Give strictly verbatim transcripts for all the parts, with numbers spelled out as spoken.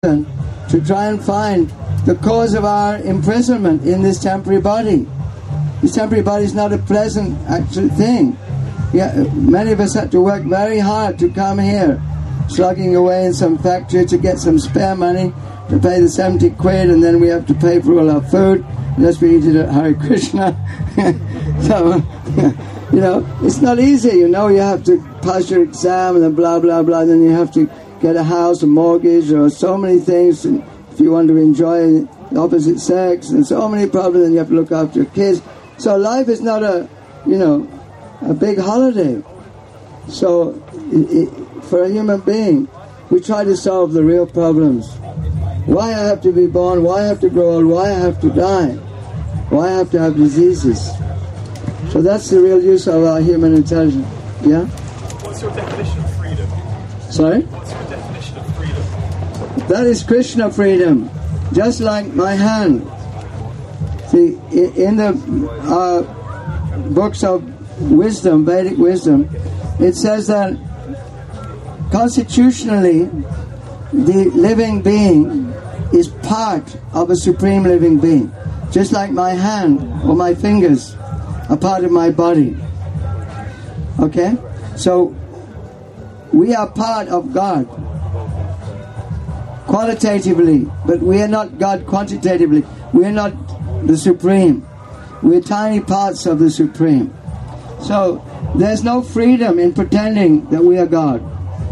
to try and find the cause of our imprisonment in this temporary body. This temporary body is not a pleasant actual thing. Yeah, many of us had to work very hard to come here, slugging away in some factory to get some spare money to pay the seventy quid, and then we have to pay for all our food unless we eat it at Hare Krishna. So, you know, it's not easy. You know, you have to pass your exam and then blah blah blah. Then you have to get a house, a mortgage, or so many things. And if you want to enjoy the opposite sex, and so many problems, and you have to look after your kids. So life is not a, you know, a big holiday. So it, it, for a human being, we try to solve the real problems. Why I have to be born, why I have to grow old, why I have to die, why I have to have diseases. So that's the real use of our human intelligence. Yeah? What's your definition of freedom? Sorry? What's your definition of freedom? That is Krishna freedom. Just like my hand. See, in the uh, books of wisdom, Vedic wisdom, it says that constitutionally the living being is part of a supreme living being. Just like my hand or my fingers are part of my body. Okay? So we are part of God qualitatively, but we are not God quantitatively. We are not the Supreme. We are tiny parts of the Supreme. So there's no freedom in pretending that we are God.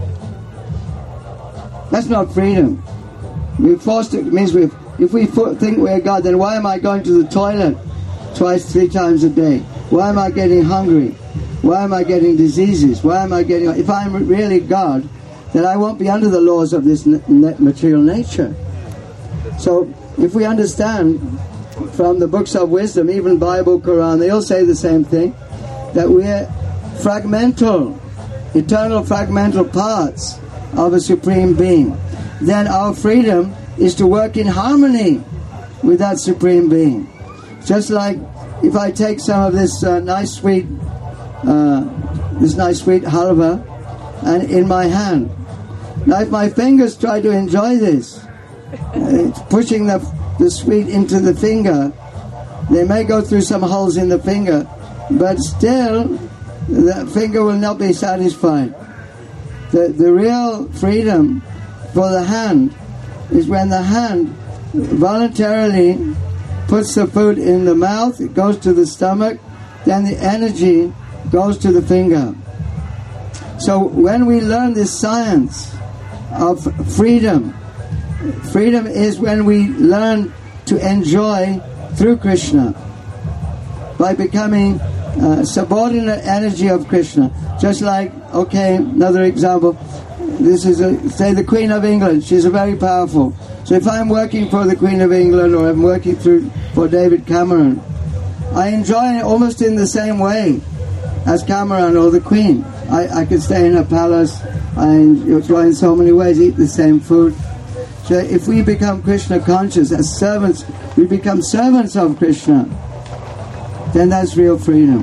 That's not freedom. We're forced to, it means we if we think we're God, then why am I going to the toilet twice, three times a day? Why am I getting hungry? Why am I getting diseases? Why am I getting... If I'm really God, then I won't be under the laws of this material nature. So if we understand from the books of wisdom, even Bible, Quran, they all say the same thing, that we're fragmental, eternal fragmental parts of a supreme being. Then our freedom is to work in harmony with that supreme being. Just like if I take some of this uh, nice sweet uh, this nice sweet halva and in my hand. Now if my fingers try to enjoy this, uh, pushing the, the sweet into the finger, they may go through some holes in the finger, but still the finger will not be satisfied. The, the real freedom for the hand is when the hand voluntarily puts the food in the mouth, it goes to the stomach, then the energy goes to the finger. So when we learn this science of freedom, freedom is when we learn to enjoy through Krishna by becoming uh, subordinate energy of Krishna. Just like, okay, another example, this is, a, say, the Queen of England. She's a very powerful. So if I'm working for the Queen of England or I'm working through for David Cameron, I enjoy it almost in the same way as Cameron or the Queen. I, I could stay in her palace. I enjoy in so many ways, eat the same food. So if we become Krishna conscious as servants, we become servants of Krishna, then that's real freedom.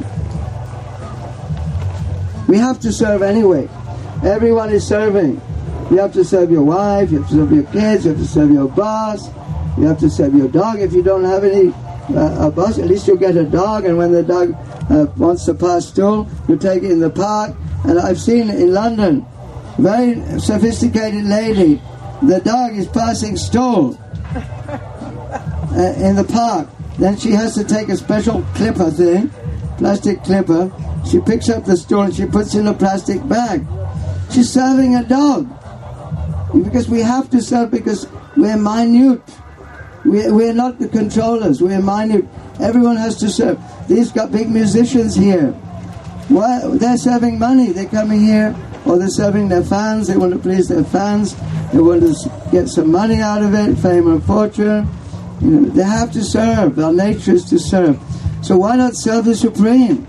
We have to serve anyway. Everyone is serving. You have to serve your wife, you have to serve your kids, you have to serve your boss, you have to serve your dog. If you don't have any uh, a boss, at least you'll get a dog, and when the dog uh, wants to pass stool, you take it in the park. And I've seen in London, very sophisticated lady, the dog is passing stool uh, in the park. Then she has to take a special clipper thing, plastic clipper. She picks up the stool and she puts it in a plastic bag. She's serving a dog. Because we have to serve, because we're minute. We're, we're not the controllers. We're minute. Everyone has to serve. These got big musicians here. Why? They're serving money. They're coming here, or they're serving their fans. They want to please their fans. They want to get some money out of it, fame and fortune. You know, they have to serve. Our nature is to serve. So why not serve the Supreme?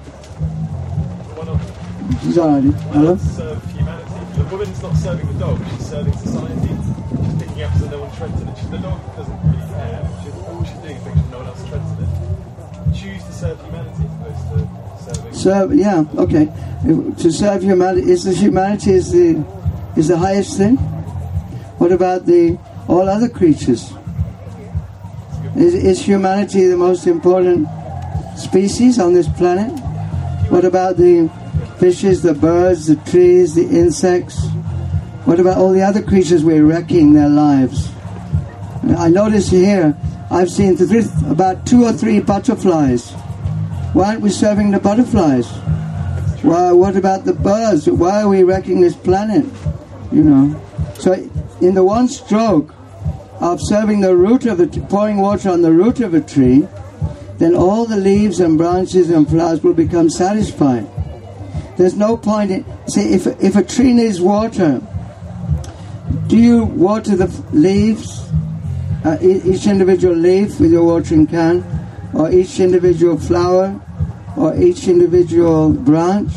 Sorry. Hello? Serve humanity. The woman's not serving the dog, she's serving society. She's picking up so no one treads on it. She, the dog doesn't really care. She's, all she's doing is making sure no one else treads on it. Choose to serve humanity as opposed to serving... Serve, yeah, okay. To serve humanity, is the humanity is the is the highest thing? What about the all other creatures. Is, is humanity the most important species on this planet? What about the fishes, the birds, the trees, the insects? What about all the other creatures we're wrecking their lives? I notice here, I've seen th- about two or three butterflies. Why aren't we serving the butterflies? Why, what about the birds? Why are we wrecking this planet? You know. So in the one stroke of serving the root of a t- pouring water on the root of a tree, then all the leaves and branches and flowers will become satisfied. There's no point in... See, if, if a tree needs water, do you water the f- leaves? Uh, e- each individual leaf with your watering can? Or each individual flower? Or each individual branch?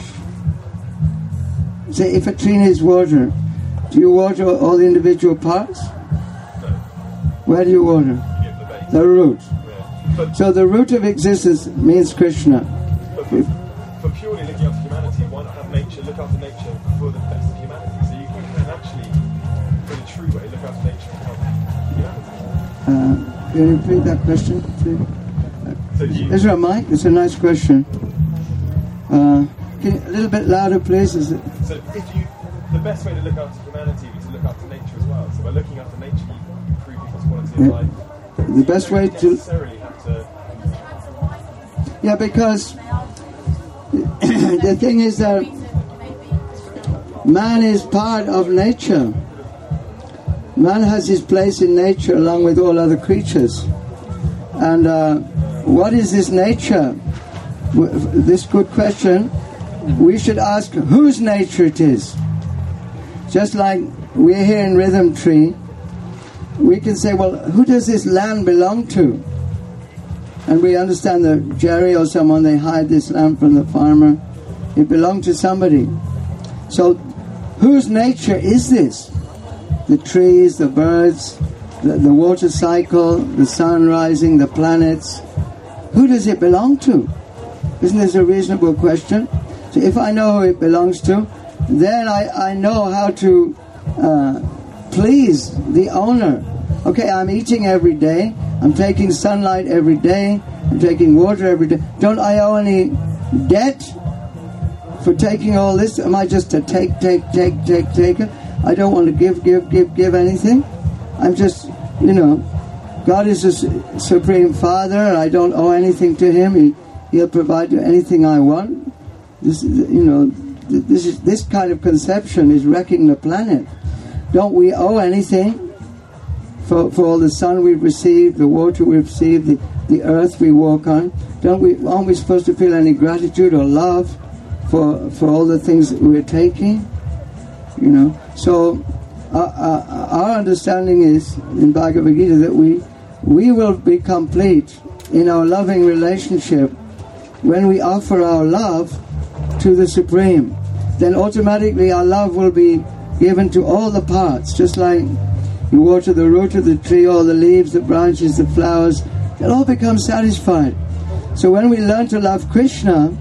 See, if a tree needs water, do you water all the individual parts? Where do you water? The root. So the root of existence means Krishna. But for, for purely looking after humanity, why not have nature look after nature for the best of humanity? So you can actually, in a true way, look after nature and help humanity. Uh, can you repeat that question, please? So you, Is there a mic? It's a nice question. Uh, can you, a little bit louder, please. Is it? So if you, the best way to look after humanity is to look after nature as well. So by looking after nature, you improve people's quality of Yeah. life. The best way to... necessarily have to... Yeah, because the thing is that man is part of nature. Man has his place in nature along with all other creatures. And uh, what is this nature? This good question. We should ask whose nature it is. Just like we're here in Rhythm Tree, we can say, well, who does this land belong to? And we understand that Jerry or someone, they hide this land from the farmer. It belonged to somebody. So whose nature is this? The trees, the birds, the, the water cycle, the sun rising, the planets. Who does it belong to? Isn't this a reasonable question? So if I know who it belongs to, then I, I know how to uh, please the owner. Okay, I'm eating every day. I'm taking sunlight every day. I'm taking water every day. Don't I owe any debt for taking all this? Am I just a take, take, take, take, taker? I don't want to give, give, give, give anything. I'm just, you know, God is a su- Supreme Father. I don't owe anything to Him. He, He'll provide anything I want. This, you know, this is this kind of conception is wrecking the planet. Don't we owe anything? For, for all the sun we've received, the water we've received, the, the earth we walk on, don't we? Aren't we supposed to feel any gratitude or love for for all the things that we're taking? You know. So our, our, our understanding is in Bhagavad Gita that we we will be complete in our loving relationship when we offer our love to the Supreme. Then automatically our love will be given to all the parts, just like you water the root of the tree, all the leaves, the branches, the flowers, they'll all become satisfied. So when we learn to love Krishna,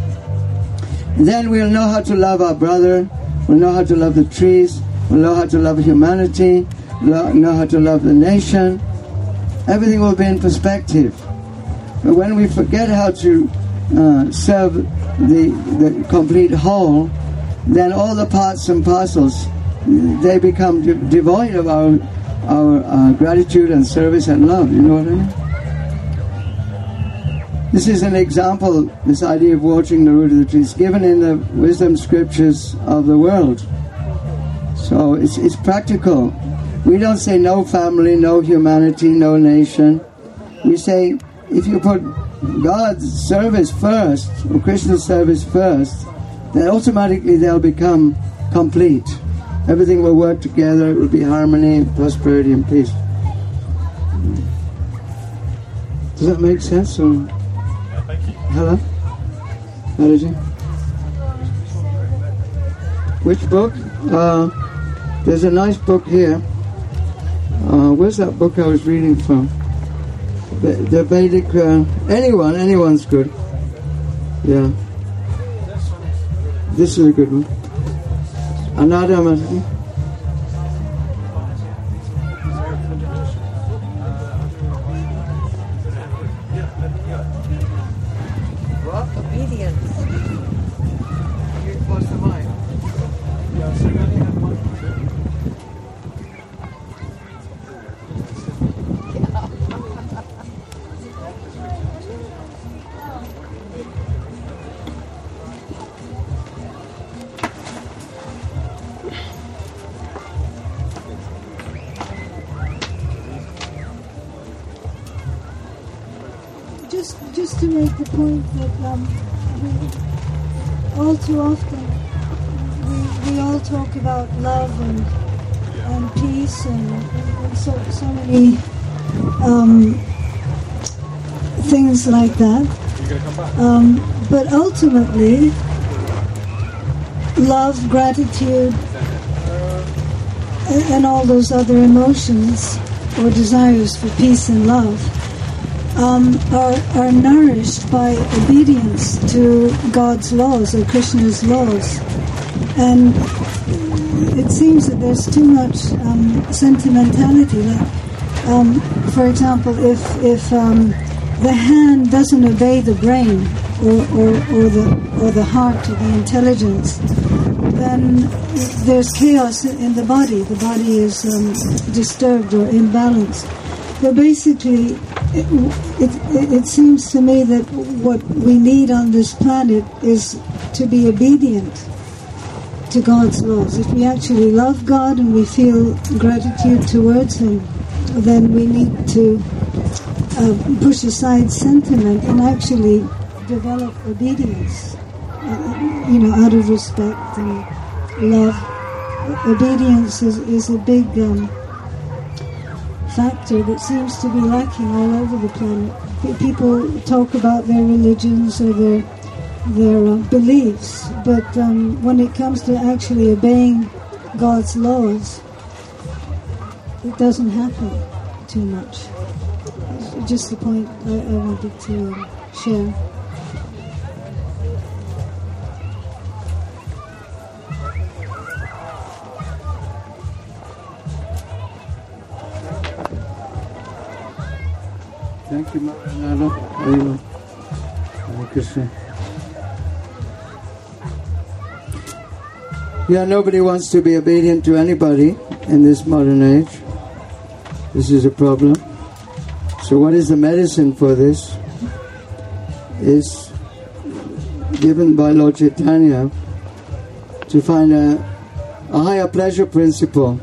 then we'll know how to love our brother, we'll know how to love the trees, we'll know how to love humanity, we'll know how to love the nation. Everything will be in perspective. But when we forget how to uh, serve the, the complete whole, then all the parts and parcels, they become de- devoid of our our uh, gratitude and service and love. You know what I mean? This is an example, this idea of watering the root of the tree. It's given in the wisdom scriptures of the world. So it's it's practical. We don't say no family, no humanity, no nation. We say if you put God's service first, or Krishna's service first, then automatically they'll become complete. Everything will work together, it will be harmony, prosperity and peace. Does that make sense? Or... Yeah, thank you. Hello? Haraji? Which book? Uh, there's a nice book here. Uh, where's that book I was reading from? The, the Vedic... Uh, anyone, anyone's good. Yeah. This is a good one. Another one. just just to make the point that um, we, all too often we, we all talk about love and and peace and, and so so many um, things like that. Um, but ultimately, love, gratitude, and, and all those other emotions or desires for peace and love um, are, are nourished by obedience to God's laws or Krishna's laws. And it seems that there's too much um, sentimentality. Like, um, for example, if if um, the hand doesn't obey the brain or, or, or the or the heart or the intelligence, then there's chaos in the body. The body is um, disturbed or imbalanced. But basically, it, it, it seems to me that what we need on this planet is to be obedient to God's laws. If we actually love God and we feel gratitude towards Him, then we need to uh, push aside sentiment and actually develop obedience, uh, you know, out of respect and love. Obedience is, is a big um, factor that seems to be lacking all over the planet. People talk about their religions or their their uh, beliefs, but um, when it comes to actually obeying God's laws, it doesn't happen too much. It's just the point I, I wanted to um, share. Thank you, Maranatha. Hare Hare Krishna. Yeah, nobody wants to be obedient to anybody in this modern age. This is a problem. So what is the medicine for this? Is given by Lord Chaitanya to find a, a higher pleasure principle.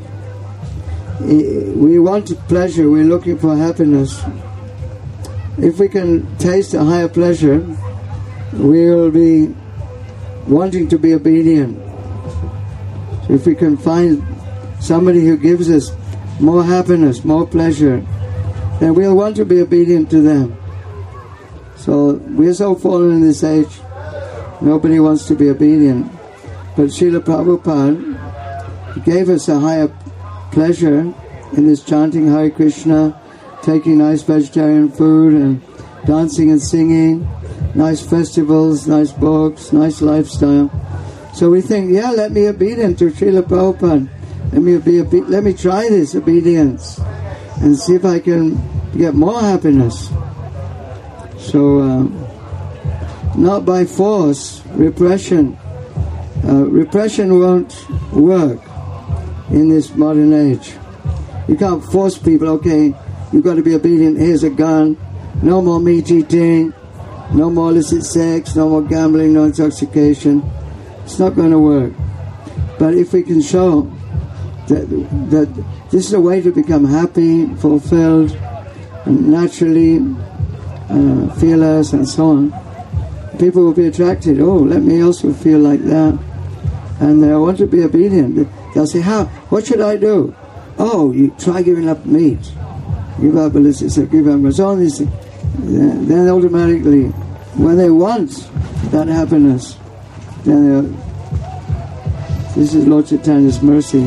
We want pleasure, we're looking for happiness. If we can taste a higher pleasure, we will be wanting to be obedient. So if we can find somebody who gives us more happiness, more pleasure, then we'll want to be obedient to them. So we're so fallen in this age, nobody wants to be obedient. But Srila Prabhupada gave us a higher pleasure in this chanting Hare Krishna, taking nice vegetarian food and dancing and singing, nice festivals, nice books, nice lifestyle. So we think, yeah, let me be obedient to Srila Prabhupada. Let me be obe- let me try this obedience and see if I can get more happiness. So, uh, not by force, repression. Uh, repression won't work in this modern age. You can't force people, okay, you've got to be obedient, here's a gun, no more meat eating, no more illicit sex, no more gambling, no intoxication. It's not going to work. But if we can show that, that this is a way to become happy, fulfilled, and naturally uh, fearless and so on, people will be attracted. Oh, let me also feel like that. And they want to be obedient. They'll say, how? What should I do? Oh, you try giving up meat. Give up illicit sex, give up all these things. Then automatically, when they want that happiness, then this is Lord Chaitanya's mercy.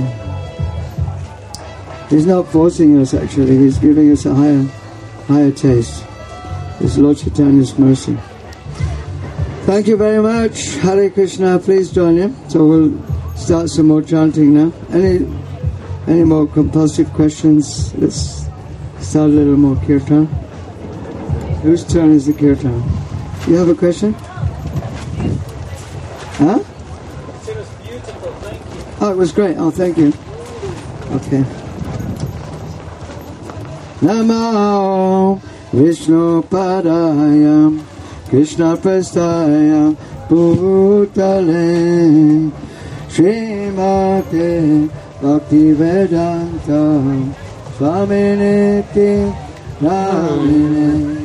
He's not forcing us actually, He's giving us a higher higher taste. It's Lord Chaitanya's mercy. Thank you very much. Hare Krishna, please join him. So we'll start some more chanting now. Any any more compulsive questions? Let's start a little more kirtan. Whose turn is the kirtan? You have a question? Huh? It was beautiful, thank you. Oh, it was great. Oh, thank you. Okay. Namo Vishnu Padayam Krishna Prastayam Bhutale Srimate Bhakti Vedanta Swaminiti Namine